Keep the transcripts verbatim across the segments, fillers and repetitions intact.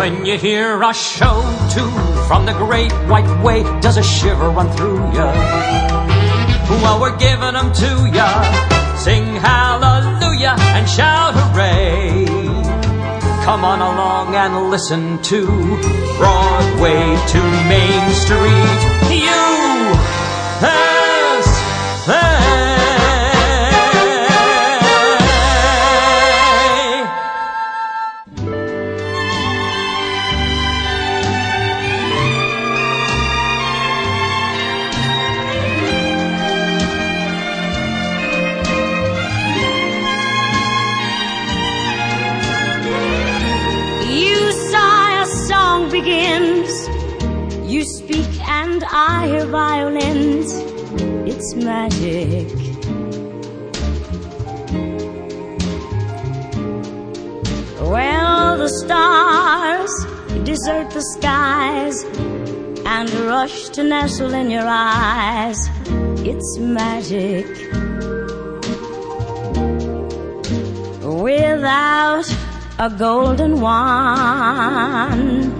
When you hear a show tune from the great white way, does a shiver run through ya? Well, we're giving them to ya. Sing hallelujah and shout hooray. Come on along and listen to Broadway to Main Street. U S A. Begins. You speak and I hear violins. It's magic. Well, the stars desert the skies and rush to nestle in your eyes. It's magic. Without a golden wand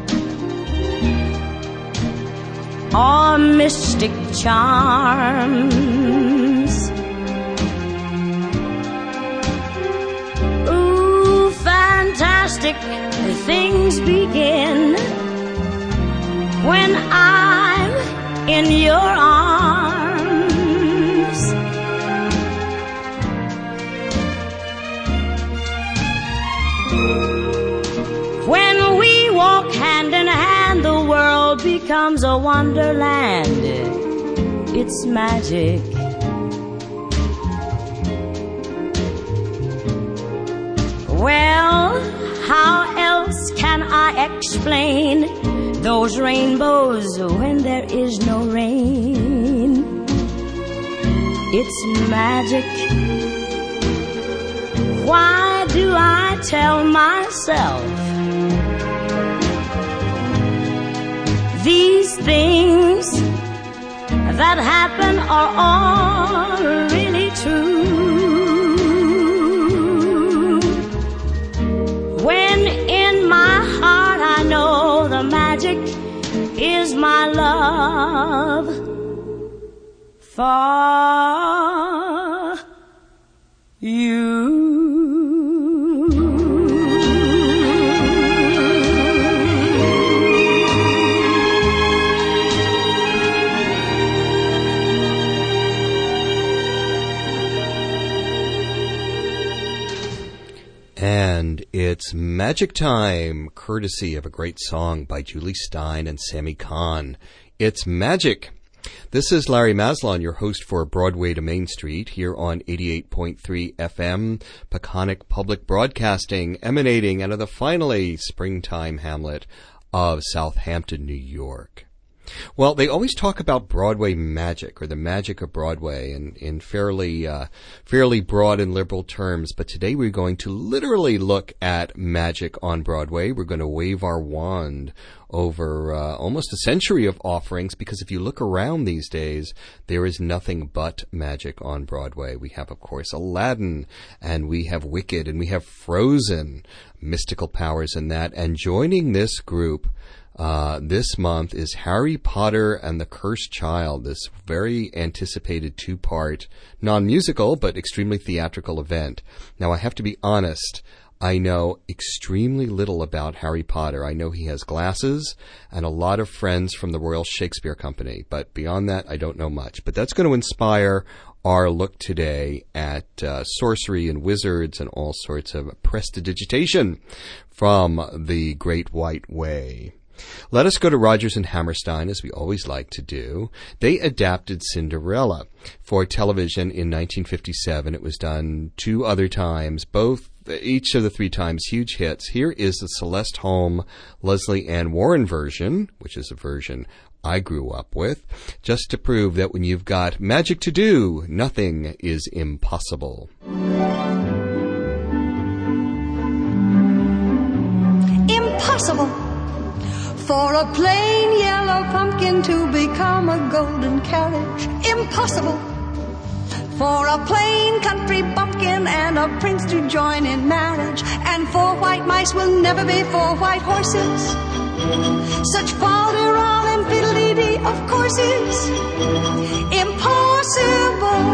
or mystic charms, ooh, fantastic things begin when I'm in your arms. When we walk hand in hand, the world becomes a wonderland. It's magic. Well, how else can I explain those rainbows when there is no rain? It's magic. Why do I tell myself these things that happen are all really true? When in my heart I know the magic is my love for you. And it's Magic Time, courtesy of a great song by Julie Stein and Sammy Kahn. It's magic. This is Larry Maslon, your host for Broadway to Main Street, here on eighty-eight point three F M, Peconic Public Broadcasting, emanating out of the finally springtime hamlet of Southampton, New York. Well, they always talk about Broadway magic, or the magic of Broadway, in, in fairly uh, fairly broad and liberal terms. But today we're going to literally look at magic on Broadway. We're going to wave our wand over uh, almost a century of offerings, because if you look around these days, there is nothing but magic on Broadway. We have, of course, Aladdin, and we have Wicked, and we have Frozen, mystical powers in that. And joining this group Uh, this month is Harry Potter and the Cursed Child, this very anticipated two-part, non-musical but extremely theatrical event. Now, I have to be honest, I know extremely little about Harry Potter. I know he has glasses and a lot of friends from the Royal Shakespeare Company, but beyond that, I don't know much. But that's going to inspire our look today at uh, sorcery and wizards and all sorts of prestidigitation from the Great White Way. Let us go to Rodgers and Hammerstein, as we always like to do. They adapted Cinderella for television in nineteen fifty-seven. It was done two other times, both, each of the three times, huge hits. Here is the Celeste Holm, Leslie Ann Warren version, which is a version I grew up with, just to prove that when you've got magic to do, nothing is impossible. Impossible for a plain yellow pumpkin to become a golden carriage. Impossible for a plain country bumpkin and a a prince to join in marriage. And four white mice will never be four white horses. Such fol-de-rol and fiddly-dee, of course, is impossible.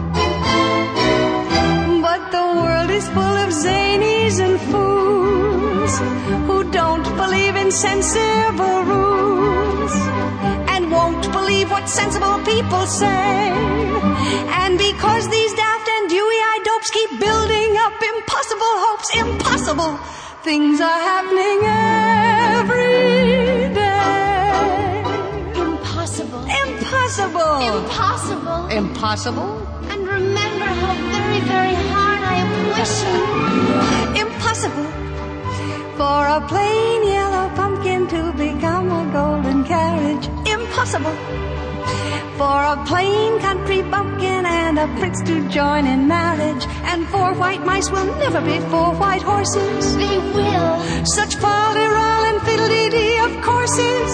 But the world is full of zanies and fools who don't believe in sensible rules and won't believe what sensible people say. And because these daft and dewy-eyed dopes keep building up impossible hopes, impossible things are happening every day. Impossible. Impossible. Impossible. Impossible. And remember how very, very hard I am wishing. Impossible for a plain yellow pumpkin to become a golden carriage. Impossible for a plain country bumpkin and a prince to join in marriage. And four white mice will never be four white horses. They will. Such fol-de-rol and fiddly-dee, of course, is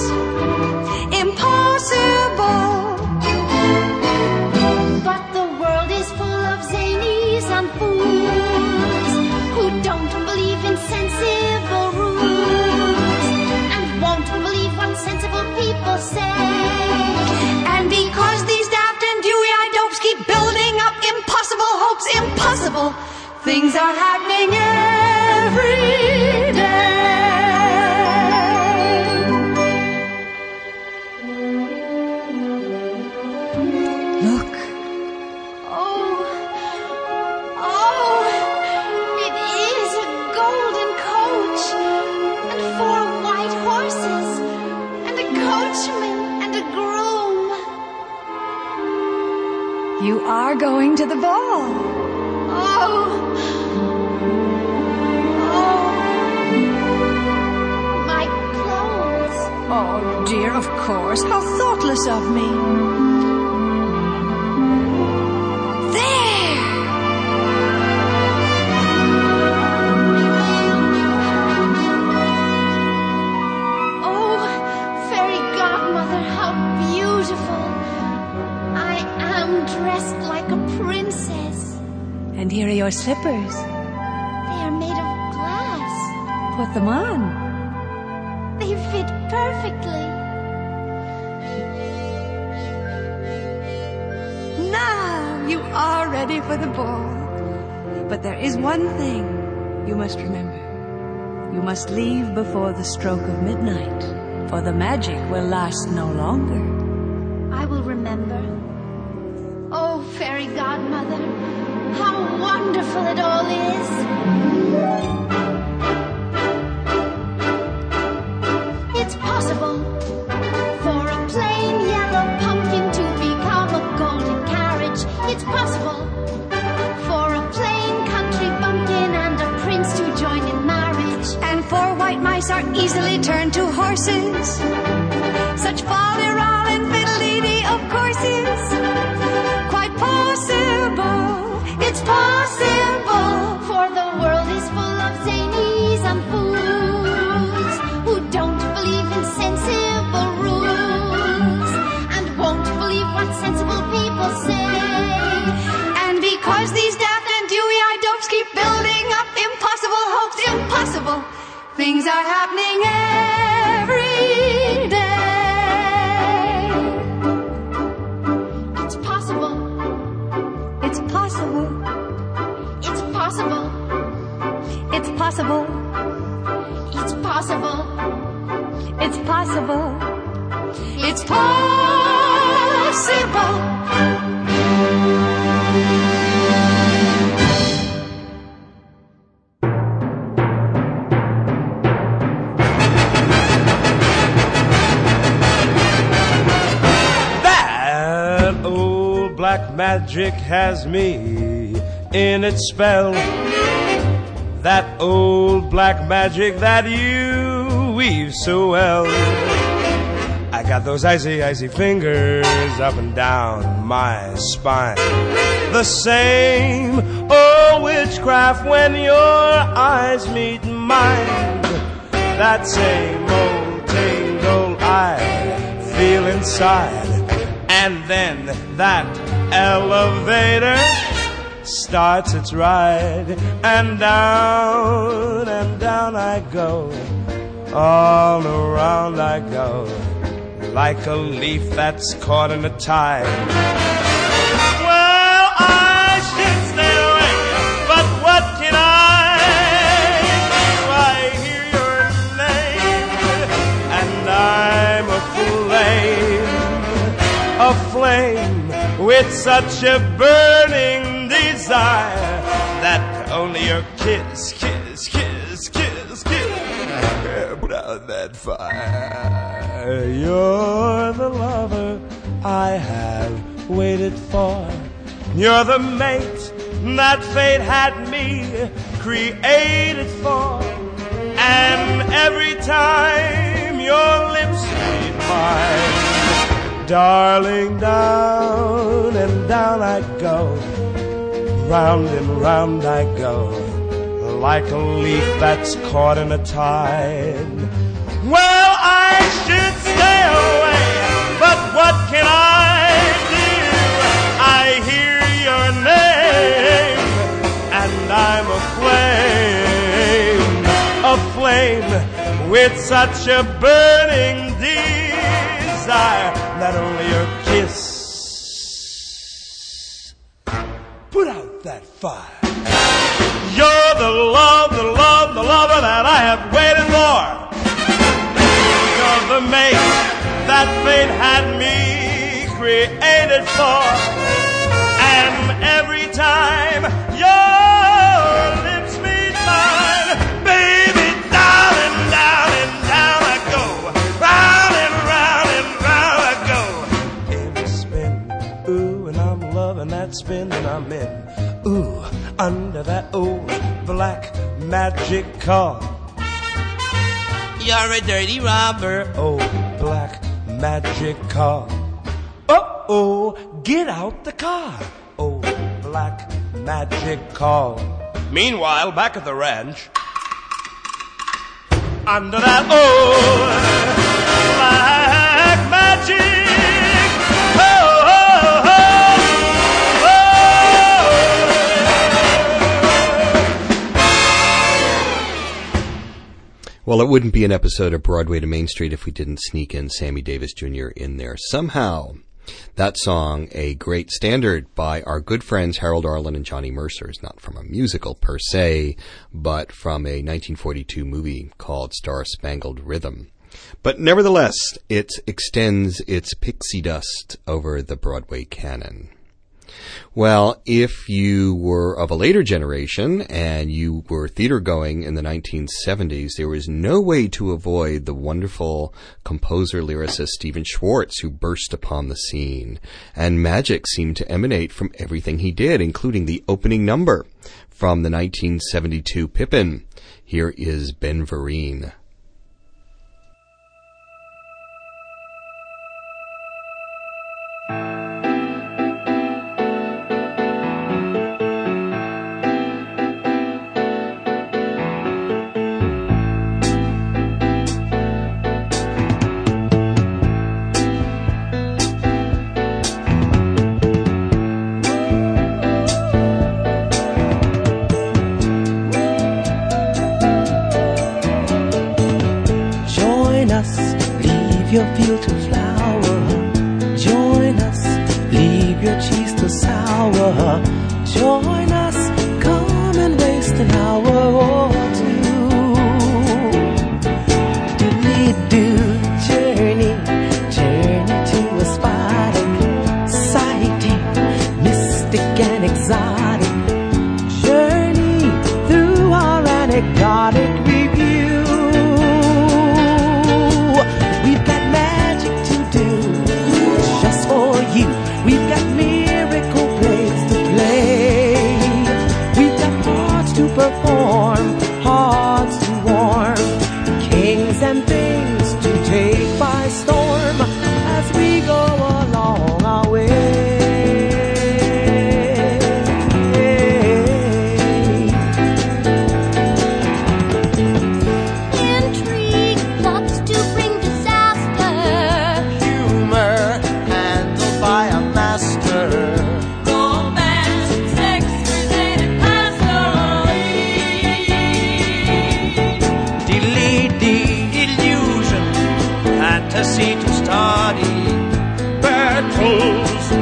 impossible. But the world is full of zanies and fools who don't believe in sensible rules and won't believe what sensible people say. And because these daft and dewy-eyed dopes keep building up impossible hopes, impossible things are happening every day. Look. Oh, oh, it is a golden coach and four white horses and a coachman and a groom. You are going to the ball. Oh, oh, my clothes. Oh, dear, of course. How thoughtless of me. There! Oh, fairy godmother, how beautiful. I am dressed like a princess. And here are your slippers. They are made of glass. Put them on. They fit perfectly. Now you are ready for the ball. But there is one thing you must remember. You must leave before the stroke of midnight, for the magic will last no longer. I will remember. Oh, fairy godmother, how wonderful it all is. It's possible for a plain yellow pumpkin to become a golden carriage. It's possible for a plain country bumpkin and a prince to join in marriage. And four white mice are easily turned to horses. Such fol-de-rol and fiddly-dee, of course, is quite possible. It's possible. For the world is full of zanies and fools who don't believe in sensible rules and won't believe what sensible people say. And because these daft and dewy-eyed dopes keep building up impossible hopes, impossible things are happening every day. It's possible. It's possible. It's possible. It's possible. It's possible. It's possible. It's possible. That old black magic has me in its spell. That old black magic that you weave so well. I got those icy, icy fingers up and down my spine. The same old witchcraft when your eyes meet mine. That same old tingle I feel inside. And then that elevator starts its ride, and down and down I go, all around I go, like a leaf that's caught in a tide. Well, I should stay away, but what can I do? I hear your name, and I'm a flame, a flame with such a burning desire that only your kiss, kiss, kiss, kiss, kiss put out that fire. You're the lover I have waited for. You're the mate that fate had me created for. And every time your lips meet mine, darling, down and down I go, round and round I go, like a leaf that's caught in a tide. Well, I should stay away, but what can I do? I hear your name, and I'm a flame, a flame with such a burning desire that only your kiss put out that fire. You're the love, the love, the lover that I have waited for. You're the mate that fate had me created for. And every time your lips meet mine, baby, darling, down and down I go, round and round and round I go. Every spin, ooh, and I'm loving that spin that I'm in. Ooh, under that old black magic car. You're a dirty robber, oh, black magic car. Uh-oh, get out the car, oh, black magic car. Meanwhile, back at the ranch, under that old black magic, oh, oh, oh. Well, it wouldn't be an episode of Broadway to Main Street if we didn't sneak in Sammy Davis Junior in there somehow. That song, a great standard by our good friends Harold Arlen and Johnny Mercer, is not from a musical per se, but from a nineteen forty-two movie called Star Spangled Rhythm. But nevertheless, it extends its pixie dust over the Broadway canon. Well, if you were of a later generation and you were theater going in the nineteen seventies, there was no way to avoid the wonderful composer-lyricist Stephen Schwartz, who burst upon the scene. And magic seemed to emanate from everything he did, including the opening number from the nineteen seventy-two Pippin. Here is Ben Vereen. Your field to flower, join us, leave your cheese to sour, join us, come and waste an hour or two. Do-we-do, journey, journey to a spotting, sighting, mystic and exotic, journey through our anecdotic review. We've got miracle plays to play. We've got hearts to perform, hearts to warm, kings and things to take by storm as we go along our way. Intrigue, plots to bring disaster, Humor handled by a master. Romance, sex,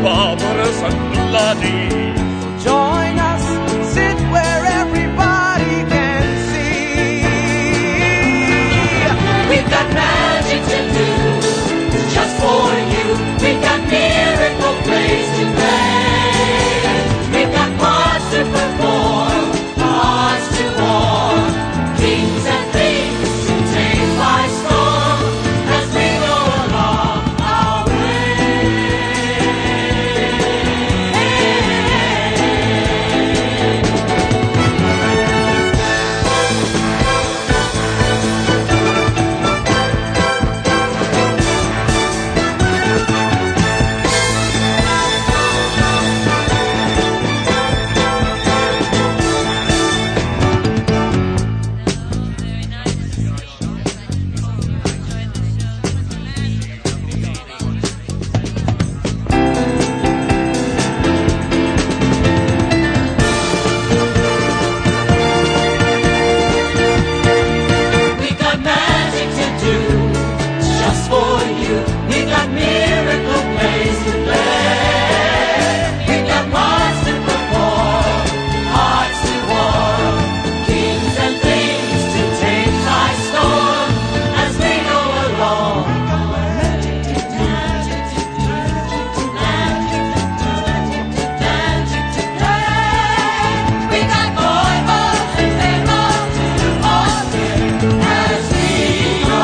barbarous and bloody. Join us, sit where everybody can see. We've got magic to do, just for you. We've got miracle plays to play. We've got parts to perform, hearts to warm, kings and things to take by storm as we go along our way. We've got magic to do, just for you. We've got miracle plays to play. We've got parts to perform, hearts to warm, kings and things to take by storm as we go along. We got boy, boys and rainbows to do all day as we go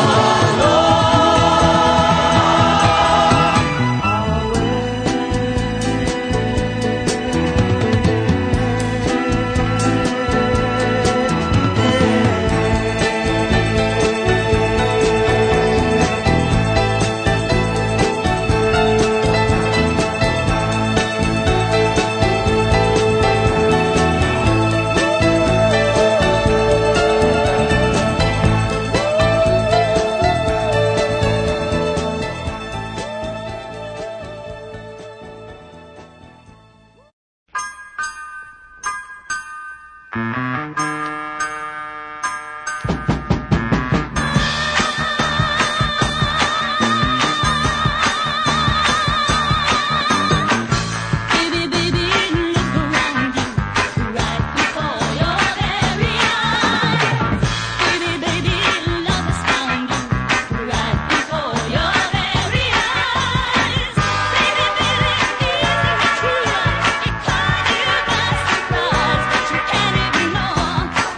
Baby, baby, look around you, right before your very eyes. Baby, baby, love has found you, right before your very eyes. Baby, baby, isn't it true? It caught you by surprise, but you can't ignore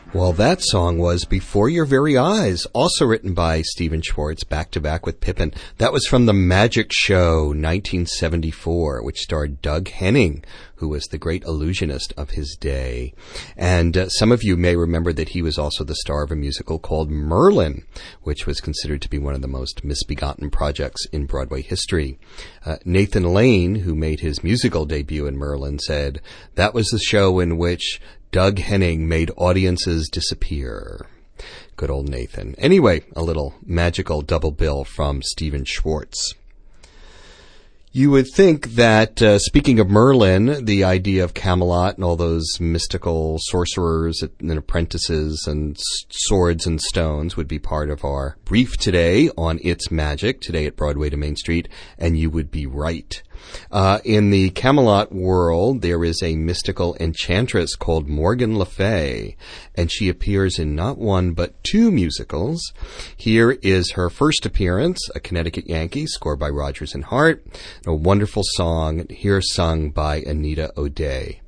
Well, that song was Before Your Very Eyes, also written by Stephen Schwartz, back-to-back with Pippin. That was from The Magic Show, nineteen seventy-four, which starred Doug Henning, who was the great illusionist of his day. And uh, some of you may remember that he was also the star of a musical called Merlin, which was considered to be one of the most misbegotten projects in Broadway history. Uh, Nathan Lane, who made his musical debut in Merlin, said, "That was the show in which Doug Henning made audiences disappear." Good old Nathan. Anyway, a little magical double bill from Stephen Schwartz. You would think that, uh, speaking of Merlin, the idea of Camelot and all those mystical sorcerers and apprentices and s- swords and stones would be part of our brief today on It's Magic, today at Broadway to Main Street, and you would be right. Uh, in the Camelot world, there is a mystical enchantress called Morgan Le Fay, and she appears in not one but two musicals. Here is her first appearance, A Connecticut Yankee, scored by Rodgers and Hart, a wonderful song here sung by Anita O'Day.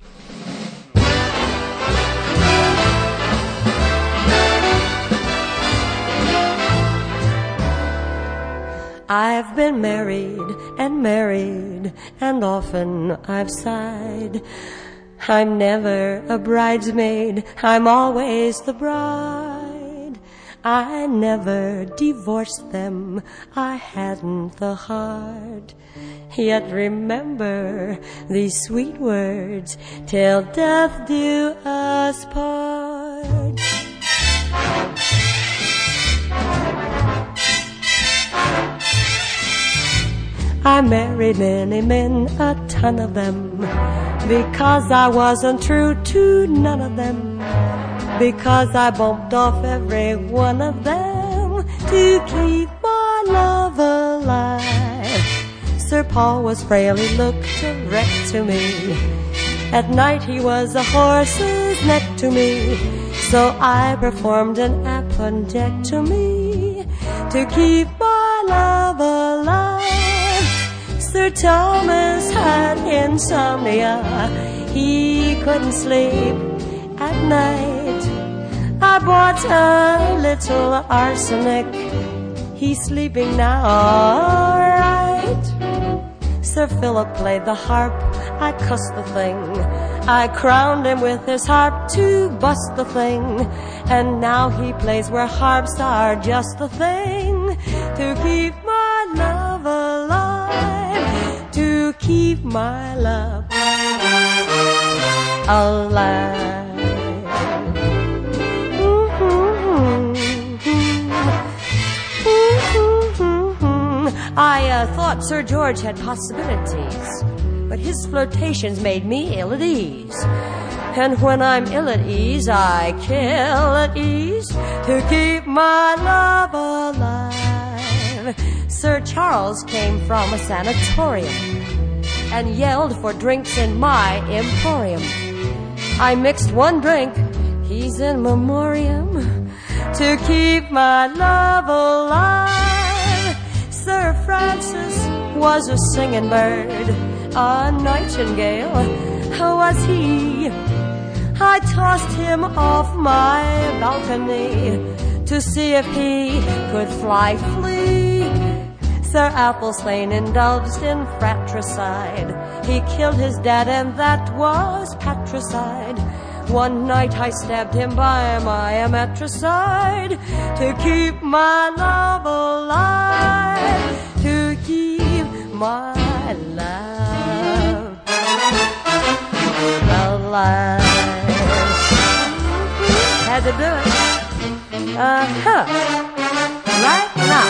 I've been married and married, and often I've sighed. I'm never a bridesmaid, I'm always the bride. I never divorced them, I hadn't the heart. Yet remember these sweet words, till death do us part. I married many men, a ton of them, because I wasn't true to none of them, because I bumped off every one of them to keep my love alive. Sir Paul was frail, he looked a wreck to me. At night he was a horse's neck to me, so I performed an appendectomy to keep my love alive. Sir Thomas had insomnia, he couldn't sleep at night. I bought a little arsenic, he's sleeping now all right. Sir Philip played the harp, I cussed the thing, I crowned him with his harp to bust the thing, and now he plays where harps are just the thing to keep my love alive, to keep my love alive. I uh, thought Sir George had possibilities, but his flirtations made me ill at ease. And when I'm ill at ease, I kill at ease to keep my love alive. Sir Charles came from a sanatorium and yelled for drinks in my emporium. I mixed one drink, he's in memoriam, to keep my love alive. Sir Francis was a singing bird, a nightingale was he. I tossed him off my balcony to see if he could fly free. Sir Athelstane indulged in fratricide. He killed his dad and that was patricide. One night I stabbed him by my matricide to keep my love alive, to keep my love alive. Had to do it. Uh-huh. Right now.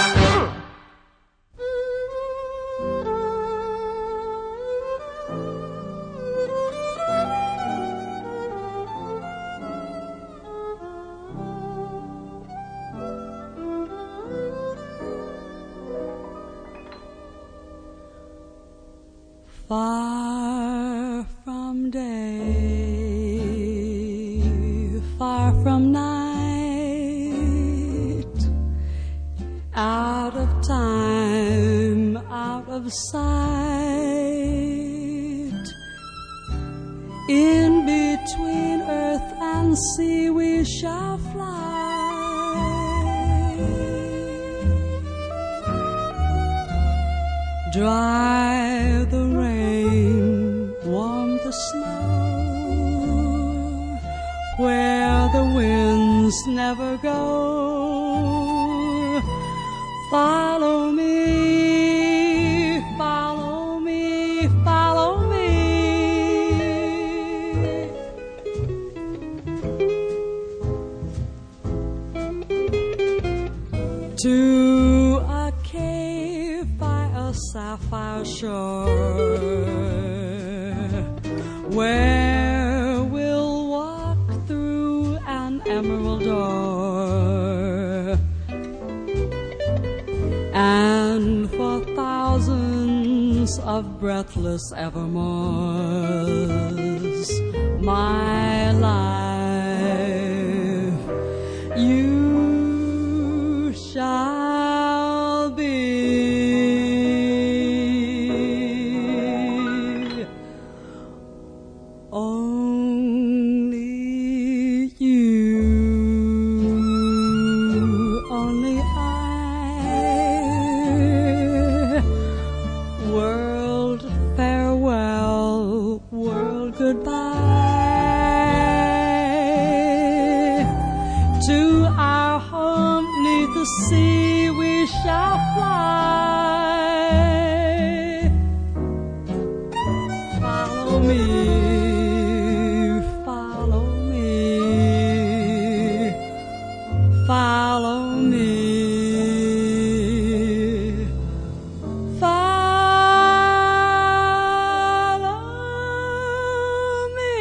Far from day, far from night, out of time, out of sight, in between earth and open sea we shall fly. Dry the rain, warm the snow, where the winds never go. Follow me, follow me, follow me to a cave by a sapphire shore, where we'll walk through an emerald door, and for thousands of breathless evermores, my life you shall be. Only you, only I. World farewell, world goodbye. To our home 'neath the sea we shall fly. Follow me, follow me, follow me, follow me.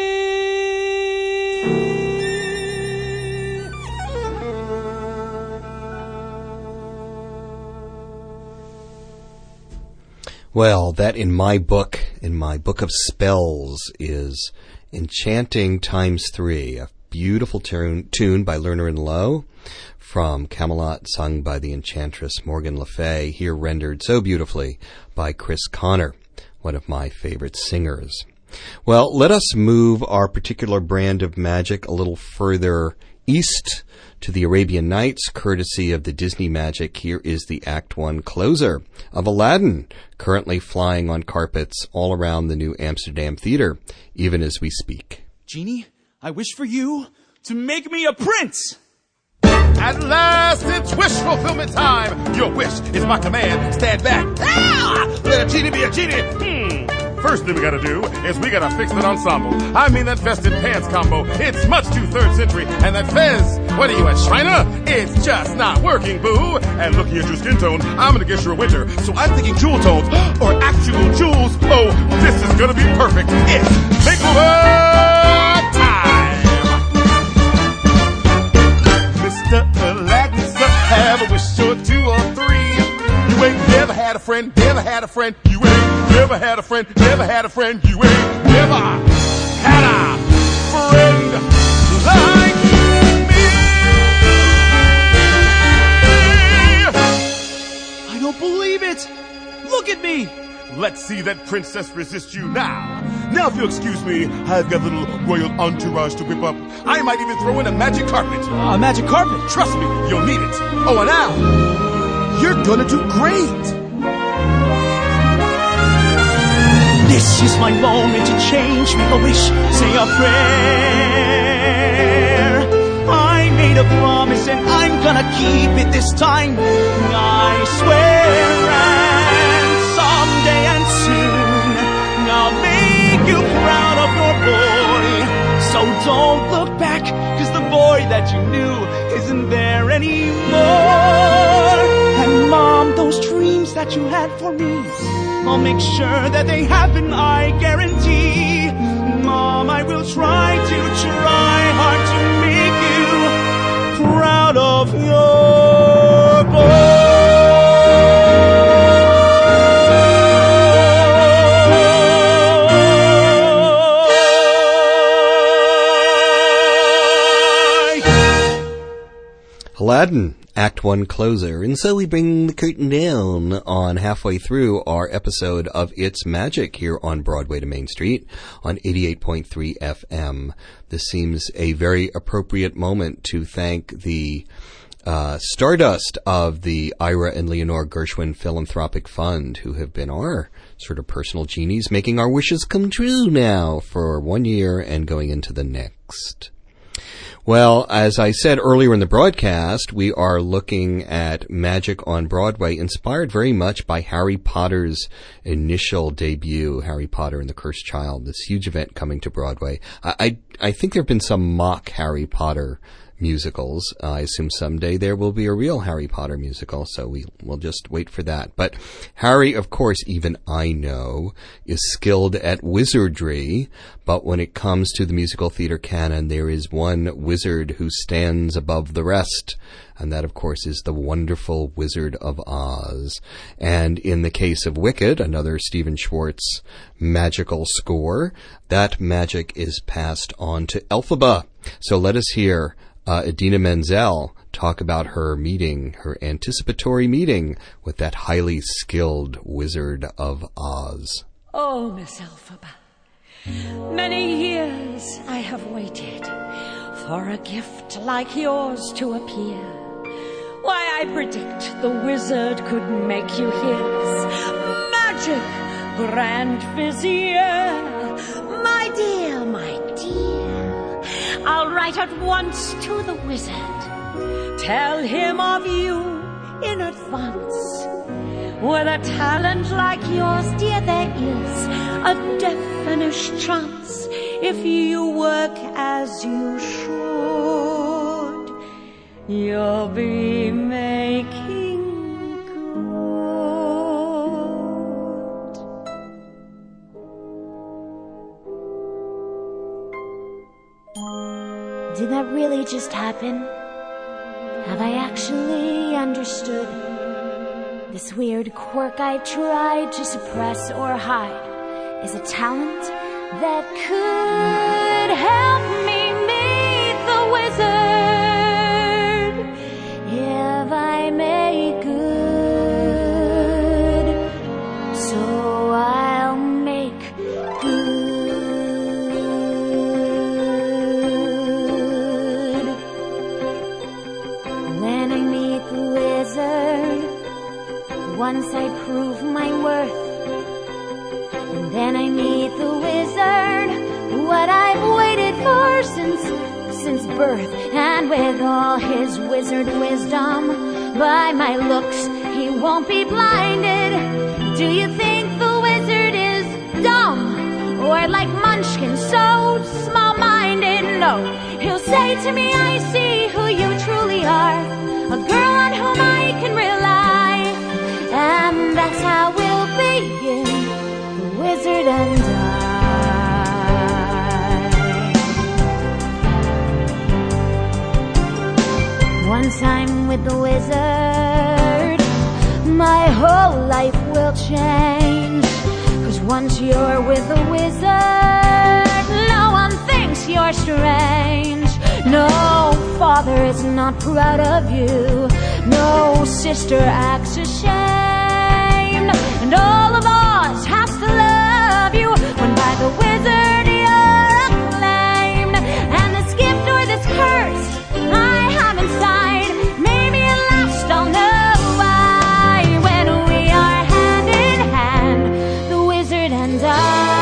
Well, that in my book, in my book of spells, is Enchanting Times Three, a beautiful tune, tune by Lerner and Lowe from Camelot, sung by the enchantress Morgan Le Fay, here rendered so beautifully by Chris Connor, one of my favorite singers. Well, let us move our particular brand of magic a little further east to the Arabian Nights, courtesy of the Disney Magic. Here is the Act One closer of Aladdin, currently flying on carpets all around the New Amsterdam Theater, even as we speak. Genie, I wish for you to make me a prince. At last, it's wish fulfillment time. Your wish is my command. Stand back. Ah! Let a genie be a genie. Hmm. First thing we gotta do is we gotta fix that ensemble. I mean that vested pants combo. It's much too third century. And that fez, what are you, a China? It's just not working, boo. And looking at your skin tone, I'm gonna guess you're a winter. So I'm thinking jewel tones or actual jewels. Oh, this is gonna be perfect. It's makeover time. Mister Aladdin, sir, have a wish or two or three. You ain't never had a friend, never had a friend. You ain't never had a friend, never had a friend. You ain't never had a friend like me. I don't believe it. Look at me. Let's see that princess resist you now. Now, if you'll excuse me, I've got a little royal entourage to whip up. I might even throw in a magic carpet. A magic carpet? Trust me, you'll need it. Oh, and now, you're gonna do great. This is my moment to change, make a wish, say a prayer. I made a promise and I'm gonna keep it this time. I swear, and someday and soon I'll make you proud of your boy. So don't look back, cause the boy that you knew isn't there anymore. And Mom, those dreams that you had for me, I'll make sure that they happen, I guarantee. Mom, I will try to try hard to make you proud of your boy. Aladdin, Act One closer. And so we bring the curtain down on halfway through our episode of It's Magic here on Broadway to Main Street on eighty-eight point three F M. This seems a very appropriate moment to thank the uh, Stardust of the Ira and Leonore Gershwin Philanthropic Fund, who have been our sort of personal genies, making our wishes come true now for one year and going into the next. Well, as I said earlier in the broadcast, we are looking at Magic on Broadway, inspired very much by Harry Potter's initial debut, Harry Potter and the Cursed Child, this huge event coming to Broadway. I, I, I think there have been some mock Harry Potter musicals. Uh, I assume someday there will be a real Harry Potter musical, so we will just wait for that. But Harry, of course, even I know, is skilled at wizardry, but when it comes to the musical theater canon, there is one wizard who stands above the rest, and that, of course, is the wonderful Wizard of Oz. And in the case of Wicked, another Stephen Schwartz magical score, that magic is passed on to Elphaba. So let us hear Uh, Idina Menzel talk about her meeting, her anticipatory meeting with that highly skilled Wizard of Oz. Oh, Miss Elphaba, many years I have waited for a gift like yours to appear. Why, I predict the wizard could make you his magic grand vizier. My dear, my dear, I'll write at once to the wizard, tell him of you in advance. With a talent like yours, dear, there is a definite chance. If you work as you should, you'll be making Did that really just happen? Have I actually understood? This weird quirk I tried to suppress or hide is a talent that could help me meet the wizard if I make good. So I'll make good. Once I prove my worth, and then I meet the wizard, what I've waited for since, since birth. And with all his wizard wisdom, by my looks he won't be blinded. Do you think the wizard is dumb, or like Munchkin, so small-minded? No, he'll say to me, I see who you truly are, a girl on whom I can rely. And that's how we'll begin, the wizard and I. Once I'm with the wizard, my whole life will change. 'Cause once you're with the wizard, no one thinks you're strange. No father is not proud of you, no sister acts ashamed, and all of Oz has to love you when by the wizard you're acclaimed. And this gift or this curse I have inside, maybe at last I'll know why, when we are hand in hand, the wizard and I.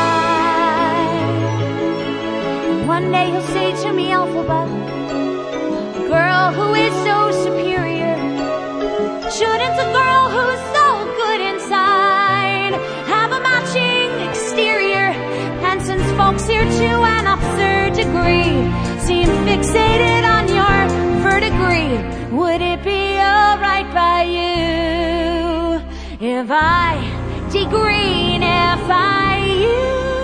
And one day he'll say to me, Elphaba, girl who is so superior, shouldn't a girl who's so good inside have a matching exterior? And since folks here to an absurd degree seem fixated on your verdigris, would it be alright by you if I degreen, if I you?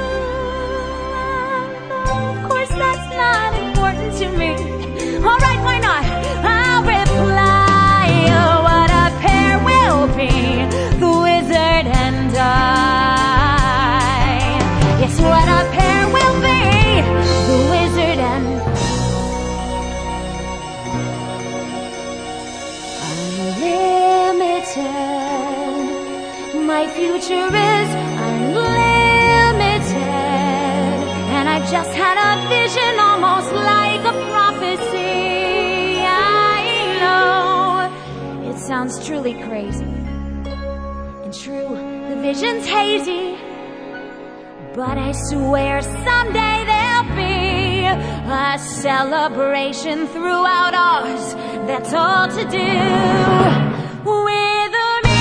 Of course that's not important to me. Alright, why not? I'll reply, oh, what a pair we'll be, the wizard and I. Yes, what a pair we'll be, the wizard and I. future is unlimited. And I just had a vision almost like a prophecy. I know it sounds truly crazy. And true, the vision's hazy. But I swear someday there'll be a celebration throughout Oz. That's all to do with me.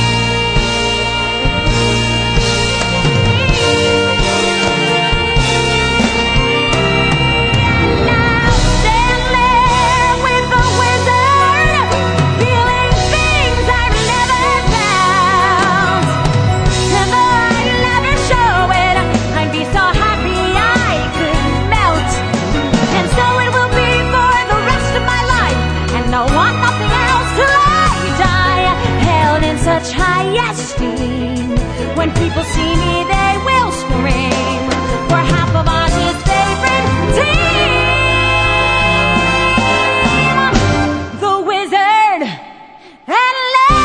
Now stand there with the wizard, feeling things I've never felt. And though I never show it, I'd be so happy I could melt. And so it will be for the rest of my life, and I want nothing else till I die, held in such high esteem. When people see me, they will scream. We're half of Oz's favorite team, the Wizard and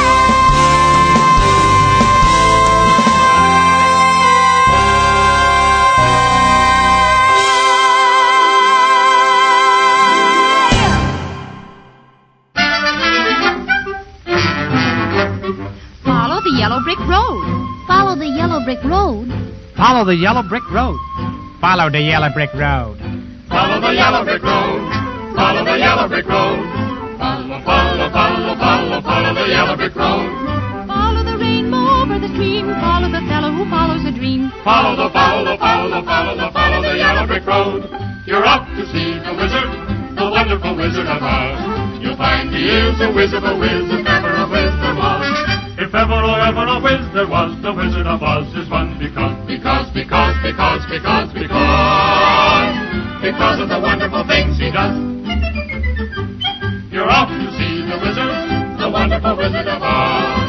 Follow the yellow brick road. Follow the yellow brick road. Follow the yellow brick road. Follow the yellow brick road. Follow the yellow brick road. Follow the yellow brick road. Follow, follow, follow, follow, follow the yellow brick road. Follow the rainbow over the stream. Follow the fellow who follows a dream. Follow the, follow the, follow the, follow the, follow the yellow brick road. You're up to see the wizard, the wonderful Wizard of Oz. You'll find he is a wizard, a whiz, if ever a whiz there was. If ever or ever a whiz there was, the Wizard of Oz is one because, because, because, because, because, because, because of the wonderful things he does. You're off to see the wizard, the wonderful Wizard of Oz.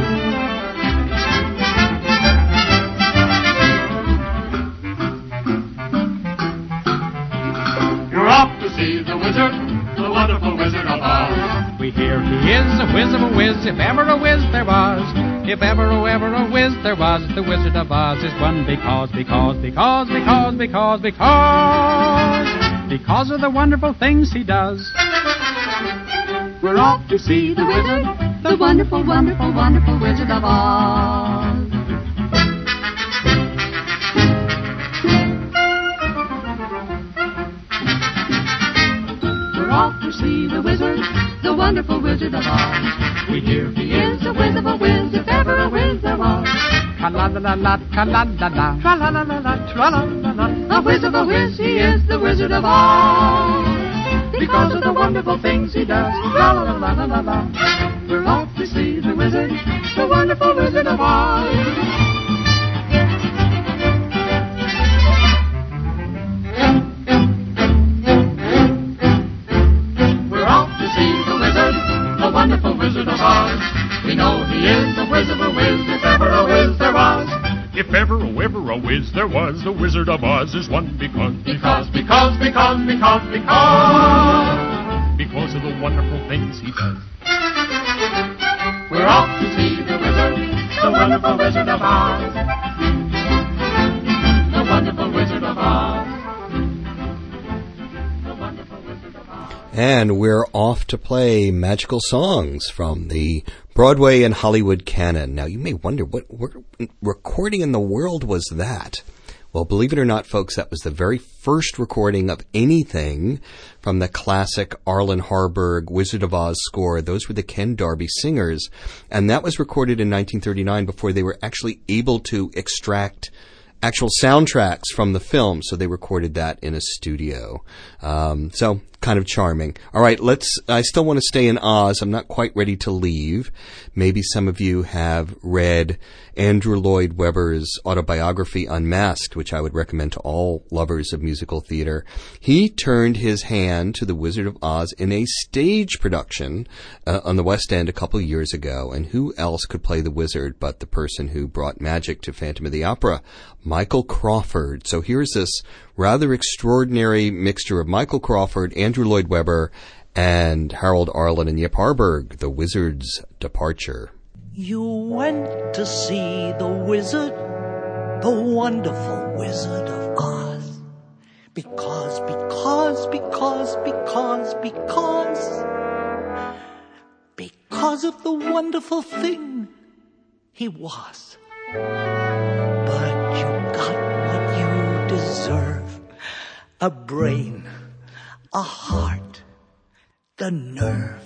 You're off to see the wizard, the wonderful Wizard of Oz. We hear he is a whiz of a whiz, if ever a whiz there was. If ever, oh, ever a whiz there was, the Wizard of Oz is one because, because, because, because, because, because, because of the wonderful things he does. We're off to see the wizard, the wonderful, wonderful, wonderful Wizard of Oz. We're off to see the wizard, the wonderful Wizard of Oz. We hear he is a whiz of a whiz, if ever a whiz there was. Tra-la-la-la, tra-la-la-la, tra-la-la-la, tra-la-la-la. A whiz of a whiz, he is the Wizard of Oz. Because of the wonderful things he does. La-la-la-la-la-la. We're off to see the wizard, the wonderful Wizard of Oz. We're off to see the wizard, the wonderful Wizard of Oz. We know he is a whiz of a whiz, if ever a whiz there was. If ever, oh, ever a whiz there was, the Wizard of Oz is one because, Because, because, because, because, because, because of the wonderful things he does. we're off to see the wizard, the wonderful Wizard of Oz. The wonderful Wizard of Oz. The wonderful Wizard of Oz. And we're off to play magical songs from the Broadway and Hollywood canon. Now, you may wonder, what, what recording in the world was that? Well, believe it or not, folks, that was the very first recording of anything from the classic Arlen Harburg Wizard of Oz score. Those were the Ken Darby Singers, and that was recorded in nineteen thirty-nine before they were actually able to extract actual soundtracks from the film, so they recorded that in a studio. Um, so, kind of charming. All right, let's, I still want to stay in Oz. I'm not quite ready to leave. Maybe some of you have read Andrew Lloyd Webber's autobiography, Unmasked, which I would recommend to all lovers of musical theater. He turned his hand to The Wizard of Oz in a stage production uh, on the West End a couple years ago. And who else could play the wizard but the person who brought magic to Phantom of the Opera? Michael Crawford. So here's this rather extraordinary mixture of Michael Crawford, Andrew Lloyd Webber, and Harold Arlen and Yip Harburg, The Wizard's Departure. You went to see the wizard, the wonderful Wizard of Oz. Because, because, because, because, because, because of the wonderful thing he was. But you got what you deserve. A brain, a heart, the nerve.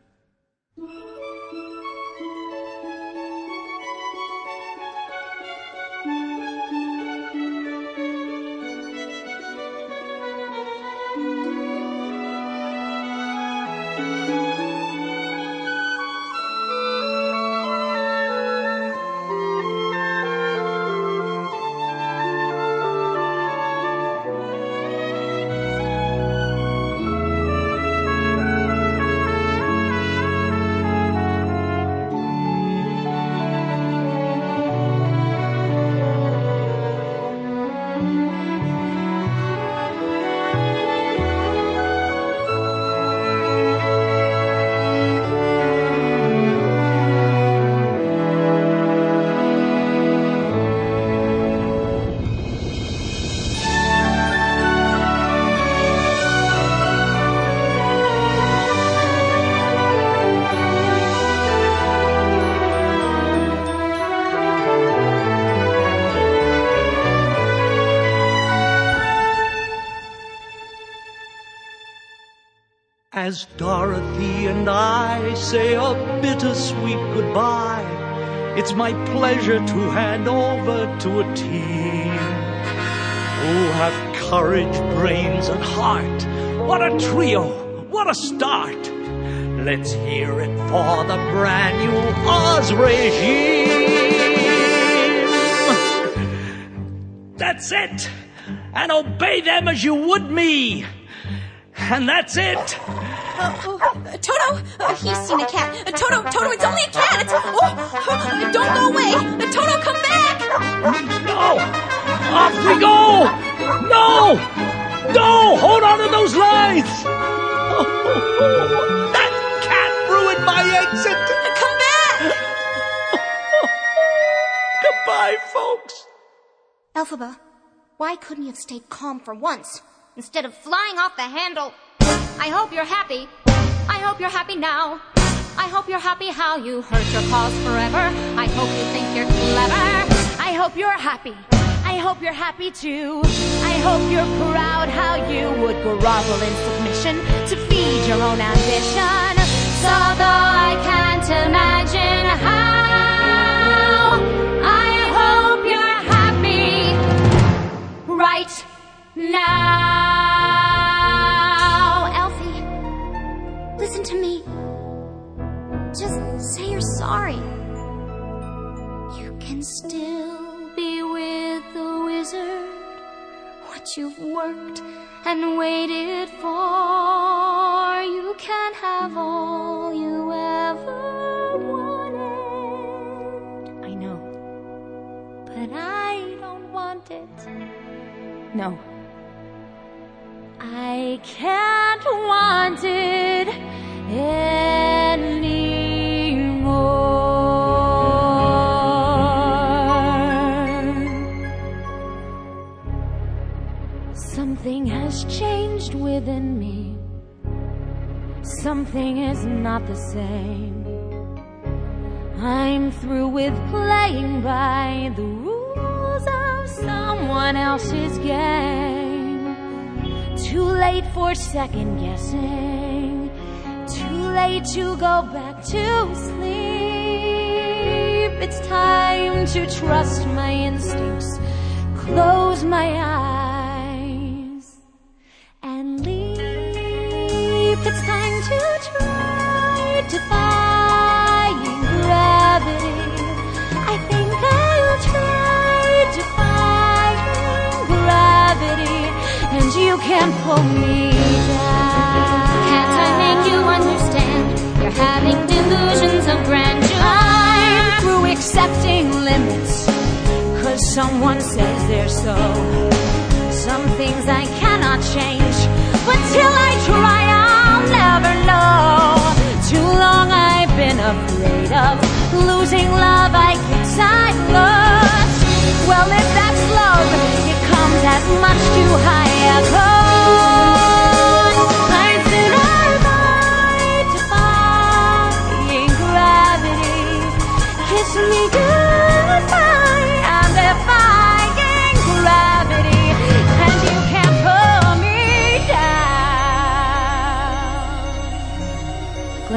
As Dorothy and I say a bittersweet goodbye, it's my pleasure to hand over to a team who have courage, brains, and heart. What a trio! What a start! Let's hear it for the brand new Oz regime. That's it! And obey them as you would me! And that's it! Uh, oh, uh, Toto, uh, he's seen a cat. Uh, Toto, Toto, it's only a cat. It's, oh, uh, don't go away. Uh, Toto, come back. No! Off we go! No! No! Hold on to those lines! Oh, oh, oh. That cat ruined my exit! Uh, come back! Goodbye, folks. Elphaba, why couldn't you have stayed calm for once instead of flying off the handle? I hope you're happy. I hope you're happy now. I hope you're happy how you hurt your cause forever. I hope you think you're clever. I hope you're happy. I hope you're happy too. I hope you're proud how you would grovel in submission to feed your own ambition. So though I can't imagine how, I hope you're happy right now. Listen to me. Just say you're sorry. You can still be with the wizard. What you've worked and waited for. You can have all you ever wanted. I know. But I don't want it. No. I can't want it anymore. Something has changed within me. Something is not the same. I'm through with playing by the rules of someone else's game. Too late for second guessing. Too late to go back to sleep. It's time to trust my instincts, close my eyes, and leap. It's time to try defying gravity. I think I'll try defying gravity, and you can't pull me down. Can't I make you understand? You're having delusions of grandeur. I'm through accepting limits, 'cause someone says they're so. Some things I cannot change, but till I try I'll never know. Too long I've been afraid of losing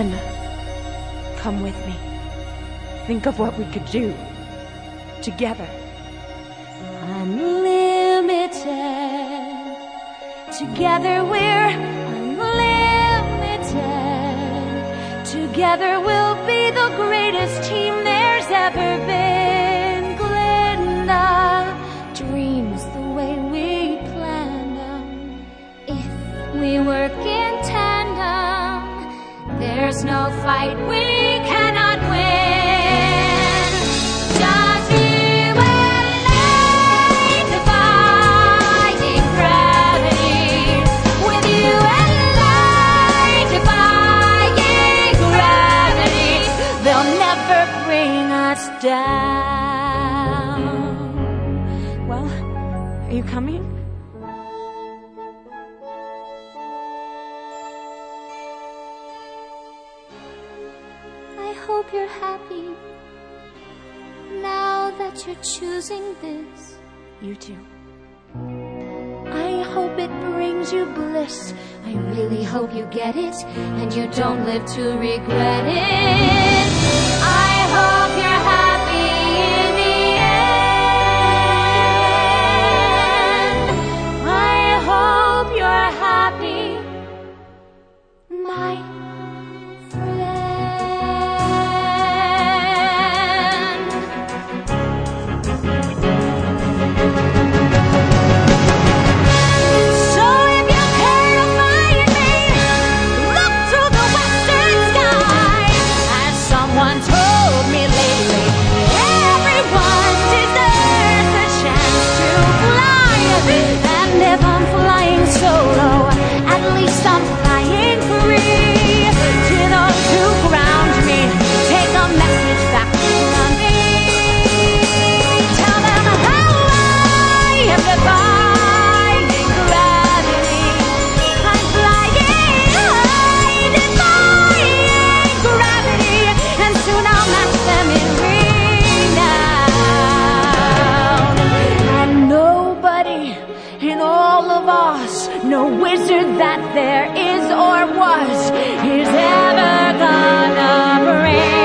Linda, come with me. Think of what we could do together. Unlimited. Together we're unlimited. Together we'll be the greatest team there's ever been. Glinda, dreams the way we planned them. If we work in tandem, there's no fight we cannot win. Just you and I, defying gravity. With you and I, defying gravity. They'll never bring us down. Well, are you coming? I hope you're happy now that you're choosing this. You too. I hope it brings you bliss. I really hope you get it and you don't live to regret it. I hope you're happy in the end. I hope you're happy, my friend. So if you care to find me, look to the western sky. As someone told me lately, everyone deserves a chance to fly. And if I'm flying solo, at least I'm flying free. To those who ground me, take a message back from me. Tell them how I am defying gravity. I'm flying high, defying gravity, and soon I'll match them in renown. And nobody in all of Oz, no wizard that there is or was, is ever gonna bring me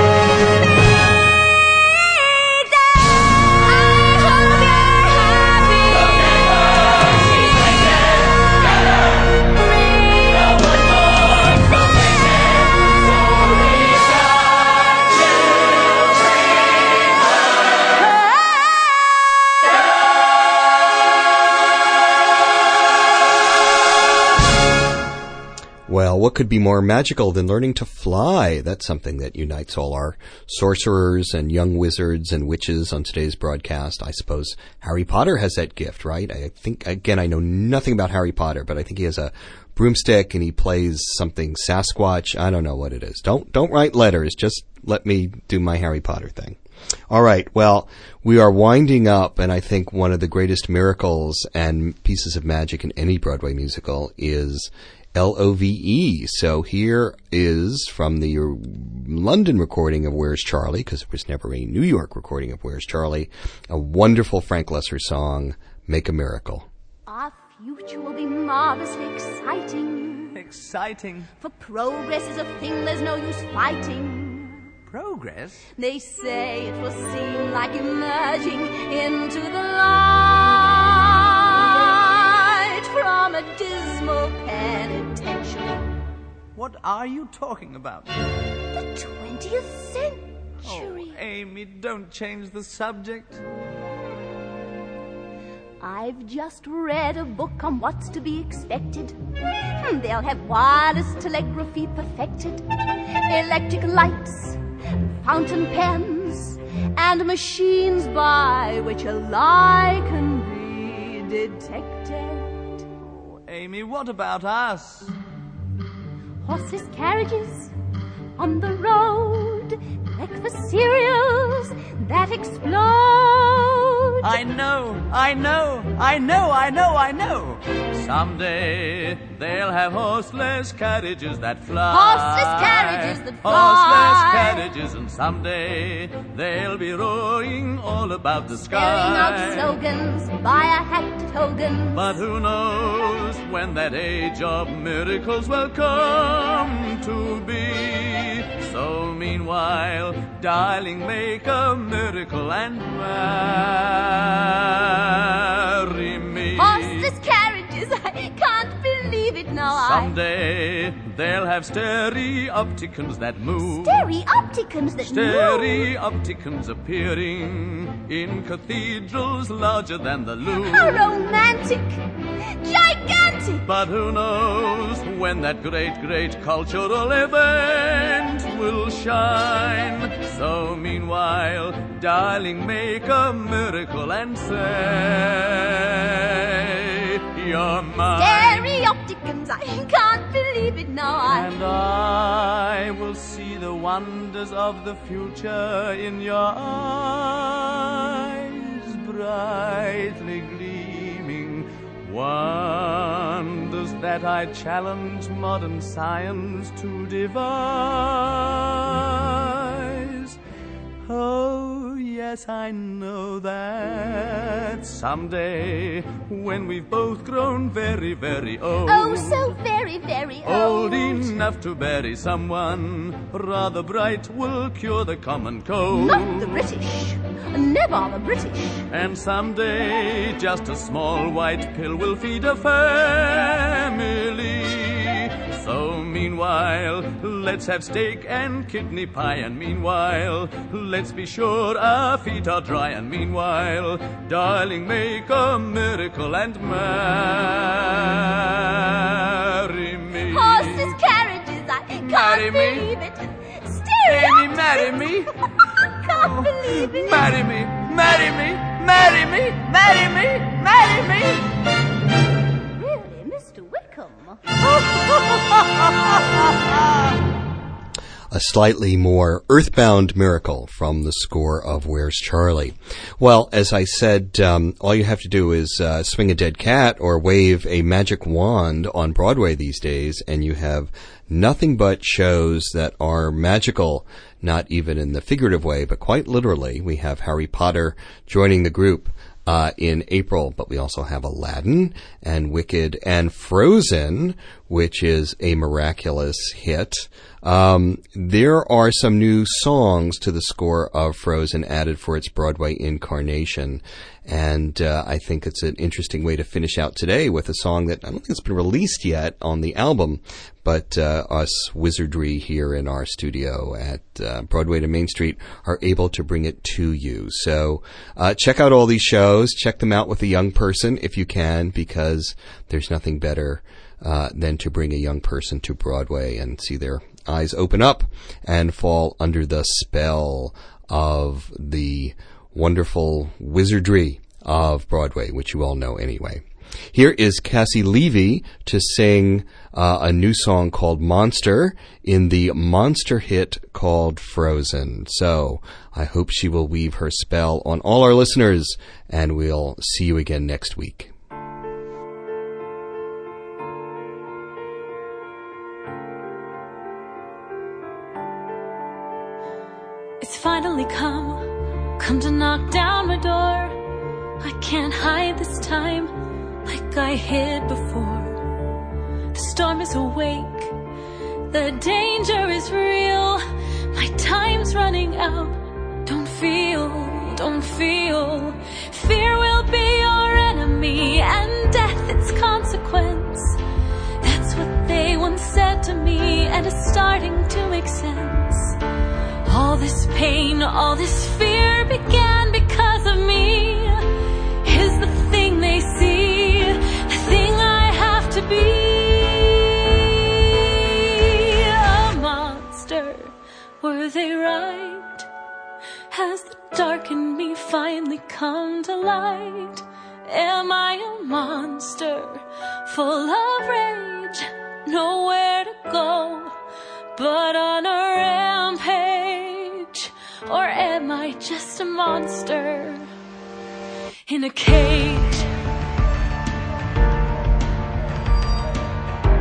down. I hope you're happy. Well, what could be more magical than learning to fly? That's something that unites all our sorcerers and young wizards and witches on today's broadcast. I suppose Harry Potter has that gift, right? I think, again, I know nothing about Harry Potter, but I think he has a broomstick and he plays something Sasquatch. I don't know what it is. Don't, don't write letters. Just let me do my Harry Potter thing. All right. Well, we are winding up, and I think one of the greatest miracles and pieces of magic in any Broadway musical is L O V E. So here is from the London recording of Where's Charlie, because there was never a New York recording of Where's Charlie, a wonderful Frank Loesser song, Make a Miracle. Our future will be marvelously exciting. Exciting. For progress is a thing there's no use fighting. Progress? They say it will seem like emerging into the light from a dismal penitentiary. What are you talking about? The twentieth century. Oh, Amy, don't change the subject. I've just read a book on what's to be expected. They'll have wireless telegraphy perfected, electric lights, fountain pens, and machines by which a lie can be detected. Oh, Amy, what about us? Horses, carriages on the road, breakfast cereals that explode. I know, I know, I know, I know, I know. Someday they'll have horseless carriages that fly. Horseless carriages that fly. Horseless carriages, and someday they'll be roaring all about the sky. Staring out slogans by a hat at Hogan's. But who knows when that age of miracles will come to be. So meanwhile, darling, make a miracle and marry me. Horseless carriages, I can't believe it now. Someday they'll have stereopticons that move. Stereopticons that move. Stereopticons appearing in cathedrals larger than the Louvre. How romantic! Gigantic! But who knows when that great, great cultural event will shine. So meanwhile, darling, make a miracle and say you're mine. Stereopticons, I can't believe it now. I... And I will see the wonders of the future in your eyes, brightly gleaming. Wonders that I challenge modern science to devise. Oh, yes, I know that someday, when we've both grown very, very old. Oh, so very, very Old old. enough to bury someone rather bright will cure the common cold. Not the British. Never the British. And someday just a small white pill will feed a family. So meanwhile, let's have steak and kidney pie. And meanwhile, let's be sure our feet are dry. And meanwhile, darling, make a miracle and marry me. Horses, carriages, I can't Marry me. believe it. Amy, marry me. Can't believe it. Marry me, marry me, marry me, marry me, marry me. Really, Mister Wickham? A slightly more earthbound miracle from the score of Where's Charlie? Well, as I said, um, all you have to do is uh, swing a dead cat or wave a magic wand on Broadway these days, and you have nothing but shows that are magical, not even in the figurative way, but quite literally. We have Harry Potter joining the group Uh, in April, but we also have Aladdin and Wicked and Frozen, which is a miraculous hit. Um, there are some new songs to the score of Frozen added for its Broadway incarnation, and uh, I think it's an interesting way to finish out today with a song that I don't think it's been released yet on the album, but uh, us wizardry here in our studio at uh, Broadway to Main Street are able to bring it to you. So uh, check out all these shows. Check them out with a young person if you can, because there's nothing better uh, than to bring a young person to Broadway and see their eyes open up and fall under the spell of the wonderful wizardry of Broadway, which you all know anyway. Here is Cassie Levy to sing uh, a new song called Monster in the monster hit called Frozen. So I hope she will weave her spell on all our listeners, and we'll see you again next week. It's finally come, come to knock down my door. I can't hide this time like I hid before. The storm is awake, the danger is real. My time's running out. Don't feel, don't feel. Fear will be your enemy and death its consequence. That's what they once said to me, and it's starting to make sense. All this pain, all this fear began because of me. Is the thing they see, the thing I have to be. A monster, were they right? Has the dark in me finally come to light? Am I a monster, full of rage, nowhere to go but on a rampage? Or am I just a monster in a cage?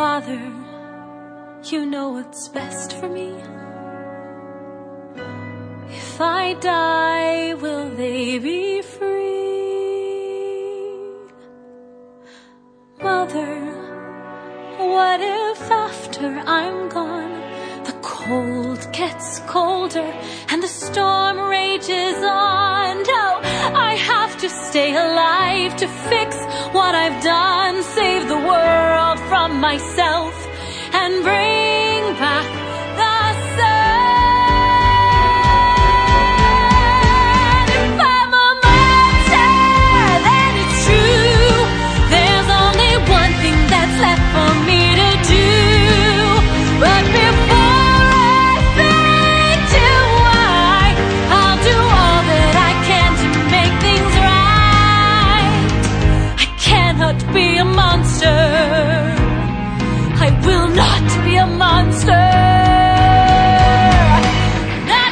Father, you know what's best for me. If I die, will they be free? Mother, what if after I'm gone, the cold gets colder and the storm rages on? No, I have to stay alive to fix what I've done, save the world from myself and bring back the sun. If I'm a martyr, then it's true. There's only one thing that's left for me to do. But before I fade to white, I'll do all that I can to make things right. I cannot be a monster. I will not be a monster. Not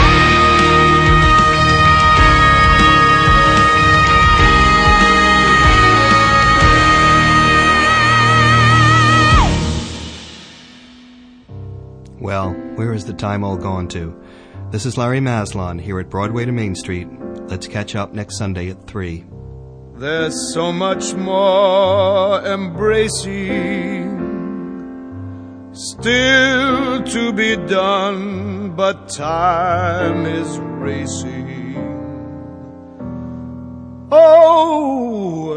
tonight. Well, where is the time all gone to? This is Larry Maslon here at Broadway to Main Street. Let's catch up next Sunday at three. There's so much more embracing still to be done, but time is racing. Oh,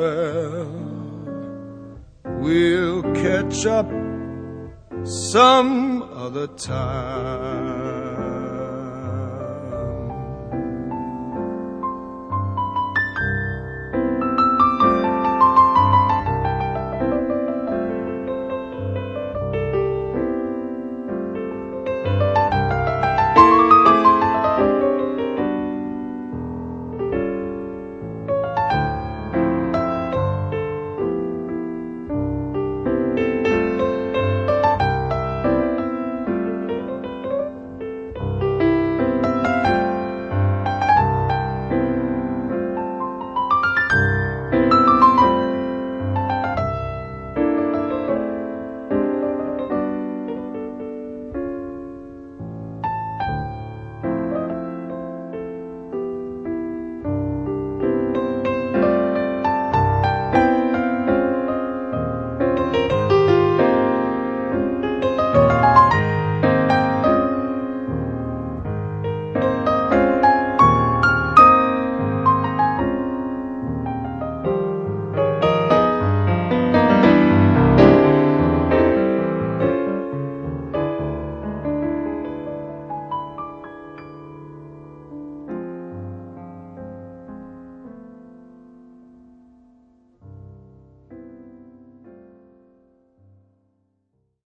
well, we'll catch up some other time.